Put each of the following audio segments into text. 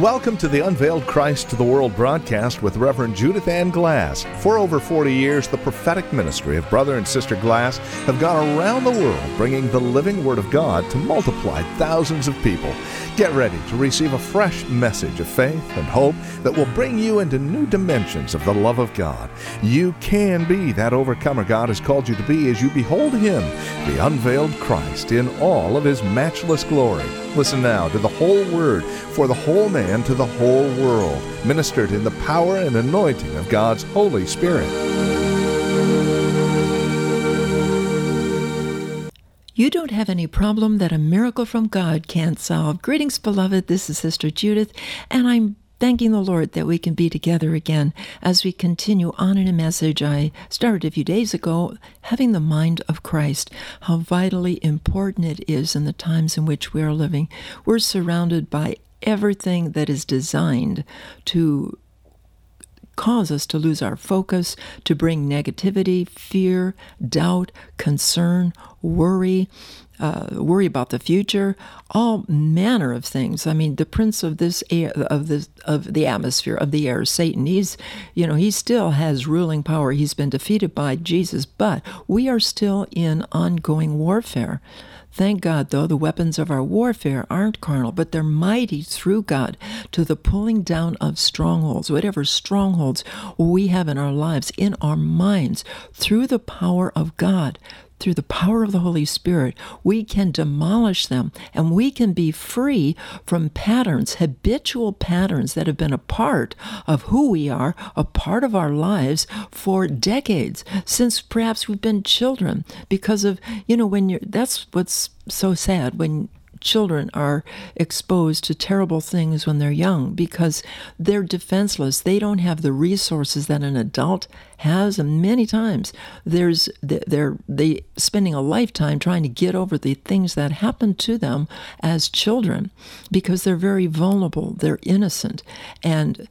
Welcome to the Unveiled Christ to the World broadcast with Reverend Judith Ann Glass. For over 40 years, the prophetic ministry of Brother and Sister Glass have gone around the world bringing the living Word of God to multiply thousands of people. Get ready to receive a fresh message of faith and hope that will bring you into new dimensions of the love of God. You can be that overcomer God has called you to be as you behold Him, the unveiled Christ, in all of His matchless glory. Listen now to the whole Word for the whole man to the whole world, ministered in the power and anointing of God's Holy Spirit. You don't have any problem that a miracle from God can't solve. Greetings, beloved. This is Sister Judith, and I'm thanking the Lord that we can be together again as we continue on in a message I started a few days ago, having the mind of Christ, how vitally important it is in the times in which we are living. We're surrounded by everything that is designed to cause us to lose our focus, to bring negativity, fear, doubt, concern, worry about the future, all manner of things. I mean, the prince of this air, of the atmosphere, of the air, Satan. He still has ruling power. He's been defeated by Jesus, but we are still in ongoing warfare. Thank God, though, the weapons of our warfare aren't carnal, but they're mighty through God to the pulling down of strongholds, whatever strongholds we have in our lives, in our minds, through the power of God. Through the power of the Holy Spirit, we can demolish them, and we can be free from patterns, habitual patterns that have been a part of who we are, a part of our lives for decades, since perhaps we've been children. Because of, that's what's so sad when children are exposed to terrible things when they're young, because they're defenseless. They don't have the resources that an adult has, and many times they're spending a lifetime trying to get over the things that happened to them as children, because they're very vulnerable, they're innocent, and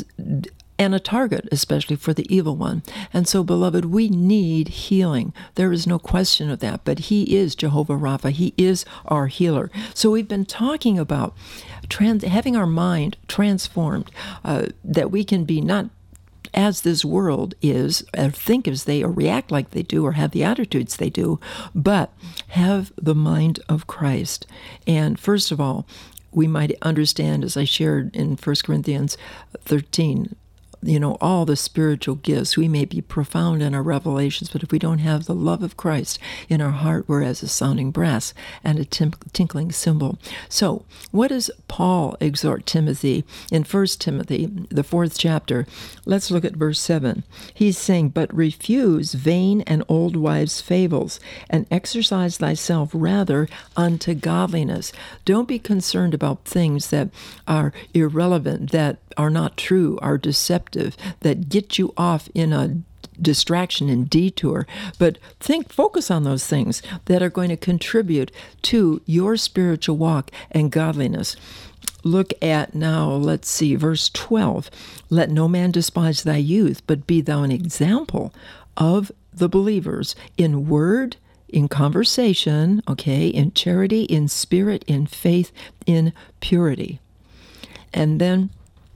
a target, especially for the evil one. And so, beloved, we need healing. There is no question of that. But He is Jehovah Rapha. He is our healer. So we've been talking about having our mind transformed, that we can be not as this world is, or think as they, or react like they do, or have the attitudes they do, but have the mind of Christ. And first of all, we might understand, as I shared in 1 Corinthians 13, all the spiritual gifts. We may be profound in our revelations, but if we don't have the love of Christ in our heart, we're as a sounding brass and a tinkling cymbal. So what does Paul exhort Timothy in 1 Timothy, the 4th chapter? Let's look at verse 7. He's saying, "But refuse vain and old wives' fables, and exercise thyself rather unto godliness." Don't be concerned about things that are irrelevant, that are not true, are deceptive, that get you off in a distraction and detour, but focus on those things that are going to contribute to your spiritual walk and godliness. Look at now, let's see, verse 12. "Let no man despise thy youth, but be thou an example of the believers in word, in conversation, in charity, in spirit, in faith, in purity." And then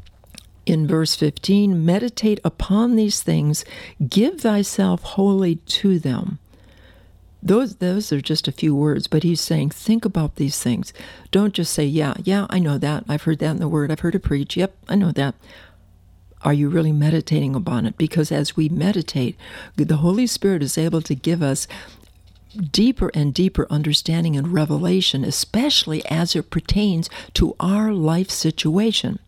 in verse 15, "Meditate upon these things, give thyself wholly to them." Those are just a few words, but he's saying, think about these things. Don't just say, yeah, I know that. I've heard that in the Word. I've heard it preached. Yep, I know that. Are you really meditating upon it? Because as we meditate, the Holy Spirit is able to give us deeper and deeper understanding and revelation, especially as it pertains to our life situation.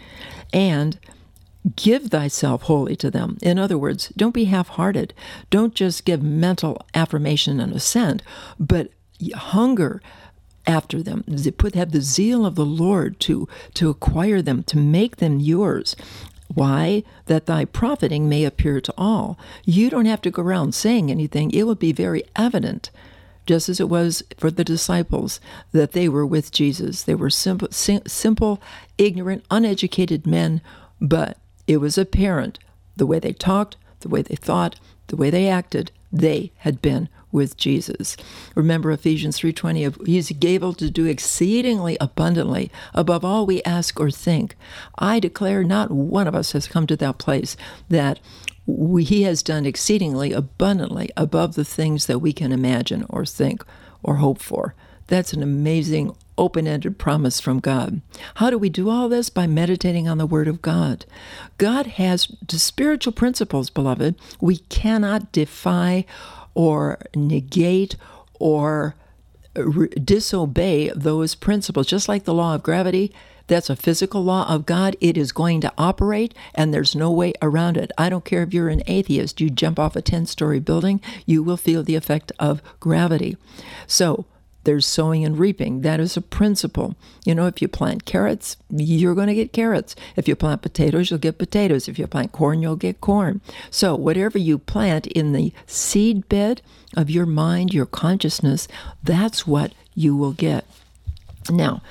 And give thyself wholly to them. In other words, don't be half-hearted. Don't just give mental affirmation and assent, but hunger after them. Have the zeal of the Lord to acquire them, to make them yours. Why? That thy profiting may appear to all. You don't have to go around saying anything. It will be very evident, just as it was for the disciples, that they were with Jesus. They were simple, ignorant, uneducated men, but it was apparent, the way they talked, the way they thought, the way they acted, they had been with Jesus. Remember Ephesians 3:20, he's able to do exceedingly abundantly above all we ask or think. I declare not one of us has come to that place that he has done exceedingly abundantly above the things that we can imagine or think or hope for. That's an amazing open-ended promise from God. How do we do all this? By meditating on the Word of God. God has the spiritual principles, beloved. We cannot defy or negate or disobey those principles. Just like the law of gravity, that's a physical law of God. It is going to operate, and there's no way around it. I don't care if you're an atheist. You jump off a 10-story building, you will feel the effect of gravity. So, there's sowing and reaping. That is a principle. If you plant carrots, you're going to get carrots. If you plant potatoes, you'll get potatoes. If you plant corn, you'll get corn. So whatever you plant in the seed bed of your mind, your consciousness, that's what you will get. Now,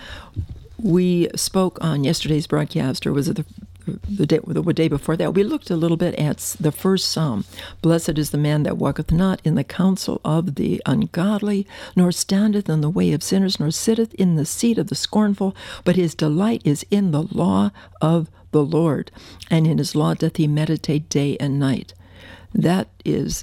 we spoke on yesterday's broadcast, or was it the day before that, we looked a little bit at the first Psalm. Blessed is the man that walketh not in the counsel of the ungodly, nor standeth in the way of sinners, nor sitteth in the seat of the scornful, but his delight is in the law of the Lord, and in his law doth he meditate day and night. There's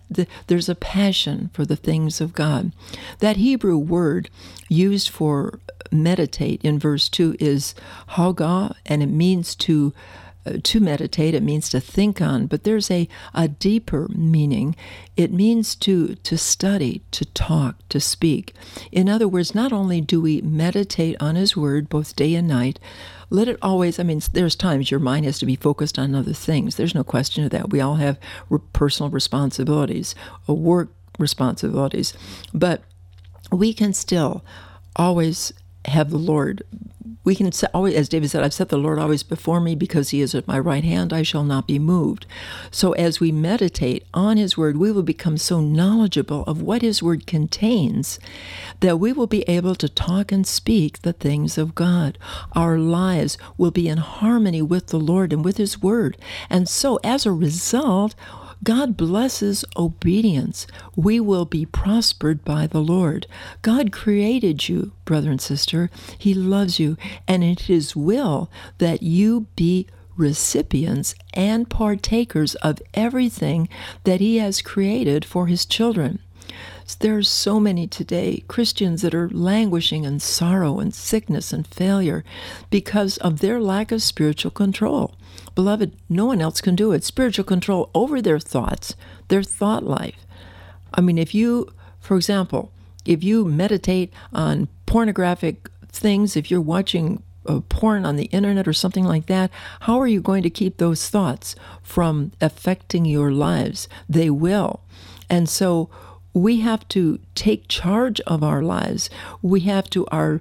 a passion for the things of God. That Hebrew word used for meditate in verse 2 is hagah, and it means to meditate. It means to think on, but there's a deeper meaning. It means to study, to talk, to speak. In other words, not only do we meditate on his word both day and night, let it always, there's times your mind has to be focused on other things. There's no question of that. We all have personal responsibilities, work responsibilities, but we can still always have the Lord. We can always, as David said, I've set the Lord always before me, because he is at my right hand, I shall not be moved. So as we meditate on his word, we will become so knowledgeable of what his word contains that we will be able to talk and speak the things of God. Our lives will be in harmony with the Lord and with his word. And so as a result, God blesses obedience. We will be prospered by the Lord. God created you, brother and sister. He loves you, and it is his will that you be recipients and partakers of everything that he has created for his children. There's so many today, Christians, that are languishing in sorrow and sickness and failure because of their lack of spiritual control. Beloved, no one else can do it. Spiritual control over their thoughts, their thought life. If you, for example, if you meditate on pornographic things, if you're watching porn on the internet or something like that, how are you going to keep those thoughts from affecting your lives? They will. And so we have to take charge of our lives. We can't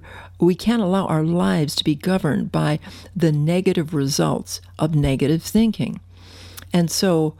allow our lives to be governed by the negative results of negative thinking. And so,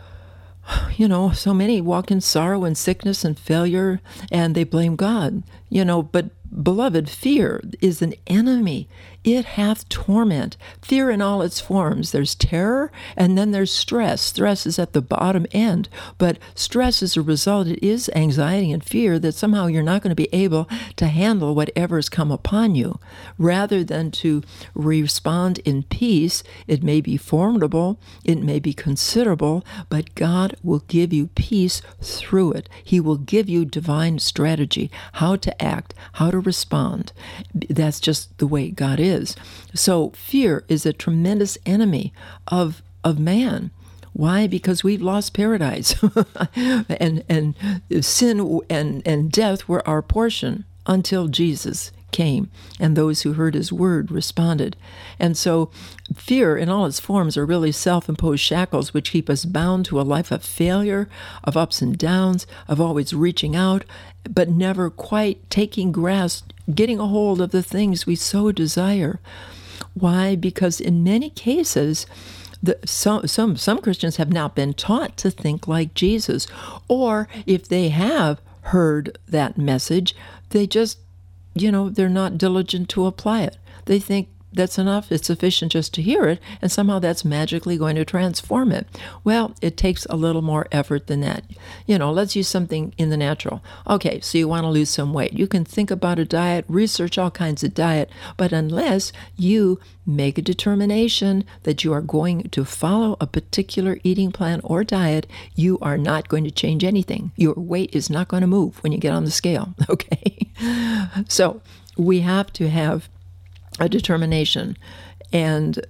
so many walk in sorrow and sickness and failure, and they blame God, but beloved, fear is an enemy. It hath torment. Fear in all its forms. There's terror, and then there's stress. Stress is at the bottom end, but stress as a result, it is anxiety and fear that somehow you're not going to be able to handle whatever has come upon you. Rather than to respond in peace, it may be formidable, it may be considerable, but God will give you peace through it. He will give you divine strategy, how to act, how to respond. That's just the way God is. So fear is a tremendous enemy of man. Why? Because we've lost paradise. and sin and death were our portion until Jesus came, and those who heard his word responded. And so fear in all its forms are really self-imposed shackles which keep us bound to a life of failure, of ups and downs, of always reaching out, but never quite getting a hold of the things we so desire. Why? Because in many cases, some Christians have not been taught to think like Jesus, or if they have heard that message, they just, they're not diligent to apply it. They think that's enough, it's sufficient just to hear it, and somehow that's magically going to transform it. Well, it takes a little more effort than that. Let's use something in the natural. Okay, so you want to lose some weight. You can think about a diet, research all kinds of diet, but unless you make a determination that you are going to follow a particular eating plan or diet, you are not going to change anything. Your weight is not going to move when you get on the scale, okay? So we have to have a determination. And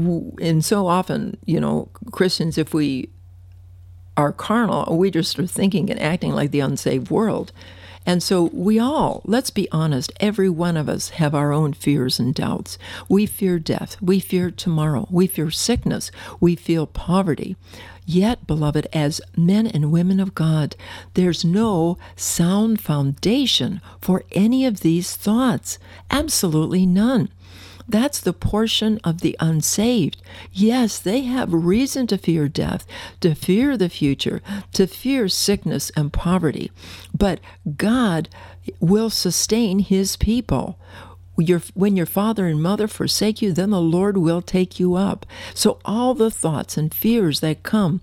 so often, Christians, if we are carnal, we just are thinking and acting like the unsaved world. And so let's be honest, every one of us have our own fears and doubts. We fear death. We fear tomorrow. We fear sickness. We feel poverty. Yet, beloved, as men and women of God, there's no sound foundation for any of these thoughts. Absolutely none. That's the portion of the unsaved. Yes, they have reason to fear death, to fear the future, to fear sickness and poverty. But God will sustain his people. When your father and mother forsake you, then the Lord will take you up. So all the thoughts and fears that come,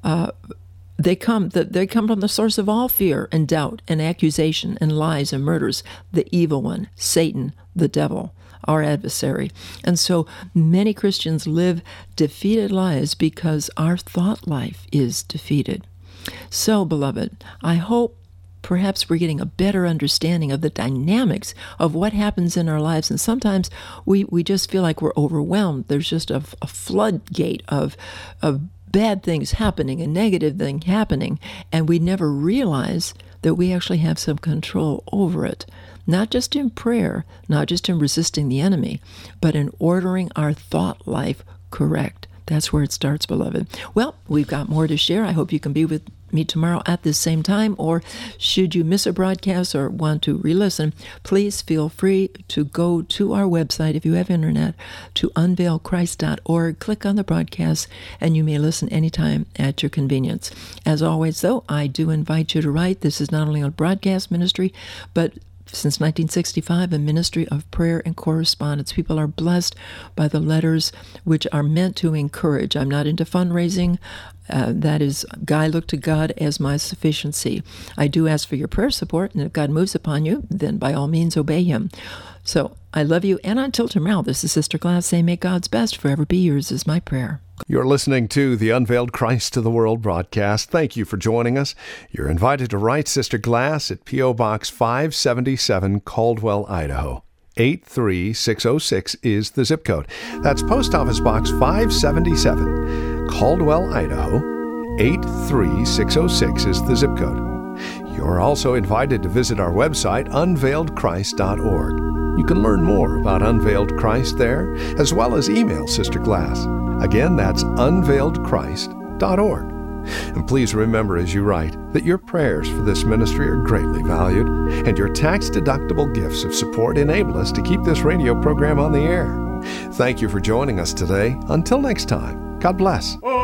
they come from the source of all fear and doubt and accusation and lies and murders, the evil one, Satan, the devil, our adversary. And so many Christians live defeated lives because our thought life is defeated. So, beloved, I hope perhaps we're getting a better understanding of the dynamics of what happens in our lives. And sometimes we just feel like we're overwhelmed. There's just a floodgate of bad things happening, a negative thing happening, and we never realize that we actually have some control over it. Not just in prayer, not just in resisting the enemy, but in ordering our thought life correct. That's where it starts, beloved. Well, we've got more to share. I hope you can be with me tomorrow at this same time, or should you miss a broadcast or want to re-listen, please feel free to go to our website, if you have internet, to unveilchrist.org. Click on the broadcast, and you may listen anytime at your convenience. As always, though, I do invite you to write. This is not only a broadcast ministry, but since 1965, a ministry of prayer and correspondence. People are blessed by the letters which are meant to encourage. I'm not into fundraising. That is, I look to God as my sufficiency. I do ask for your prayer support, and if God moves upon you, then by all means obey him. So I love you, and until tomorrow, this is Sister Glass saying, may God's best forever be yours is my prayer. You're listening to the Unveiled Christ to the World broadcast. Thank you for joining us. You're invited to write Sister Glass at P.O. Box 577, Caldwell, Idaho. 83606 is the zip code. That's Post Office Box 577, Caldwell, Idaho. 83606 is the zip code. You're also invited to visit our website, unveiledchrist.org. You can learn more about Unveiled Christ there, as well as email Sister Glass. Again, that's unveiledchrist.org. And please remember as you write that your prayers for this ministry are greatly valued, and your tax-deductible gifts of support enable us to keep this radio program on the air. Thank you for joining us today. Until next time, God bless.